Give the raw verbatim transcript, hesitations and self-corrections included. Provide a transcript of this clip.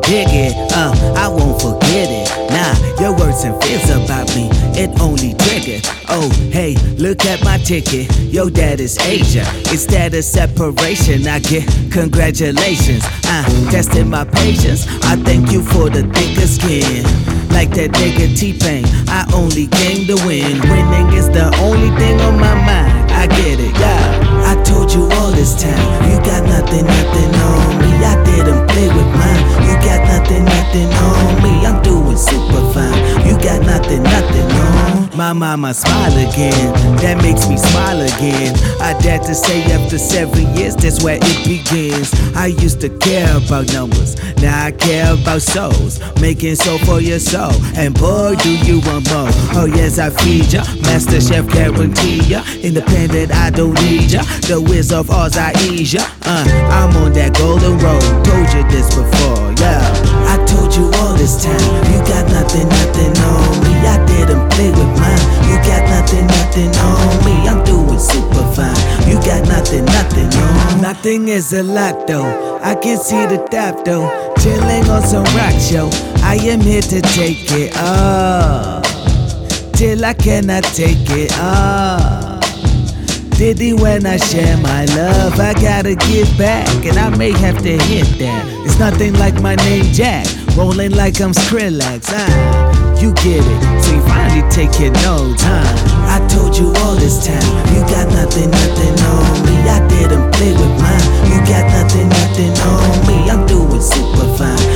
dig it, uh, I won't forget it. Nah, your words and feels about me, it only triggered. Oh, hey, look at my ticket, yo, that is Asia. Instead of separation, I get congratulations. Uh, testing my patience, I thank you for the thicker skin. Like that nigga T-Pain, I only came to win. Winning is the only thing on my mind, I get it, yeah. I told you all this time, you got nothing, nothing on me. I didn't play with mine, you got nothing, nothing on me. I'm doing super fine, you got nothing, nothing on. My mama smile again, that makes me smile again. I dare to say after seven years, that's where it begins. I used to care about numbers, now I care about souls. Making soul for your soul, and boy do you want more. Oh yes, I feed ya, Master Chef guarantee ya. Independent, I don't need ya, the Wiz of Oz, I ease ya. uh, I'm on that golden road, told you this before, yeah. I told you all this time, you got nothing, nothing on me. I didn't play with mine, you got nothing, nothing on me. I'm doing super fine, you got nothing, nothing on. Nothing is a lot though, I can see the top though. Chilling on some rock show, I am here to take it all, till I cannot take it all. Diddy, when I share my love, I gotta give back, and I may have to hit that. It's nothing like my name Jack, rolling like I'm Skrillex. Ah, you get it, so you finally taking no time. I told you all this time, you got nothing, nothing on me. I didn't play with mine, you got nothing, nothing on me. I'm doing super fine,